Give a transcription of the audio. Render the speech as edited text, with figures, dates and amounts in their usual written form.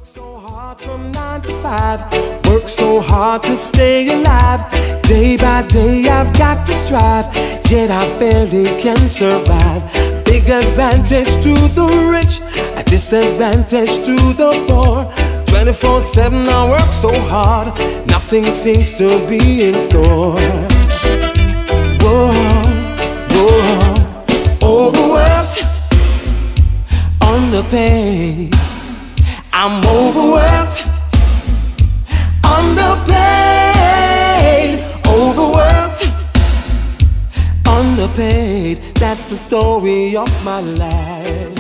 So hard from 9 to 5, work so hard to stay alive. Day by day I've got to strive, yet I barely can survive. Big advantage to the rich, a disadvantage to the poor. 24/7 I work so hard, nothing seems to be in store. Whoa, whoa, overworked, underpaid. I'm overworked, underpaid, overworked, underpaid. That's the story of my life.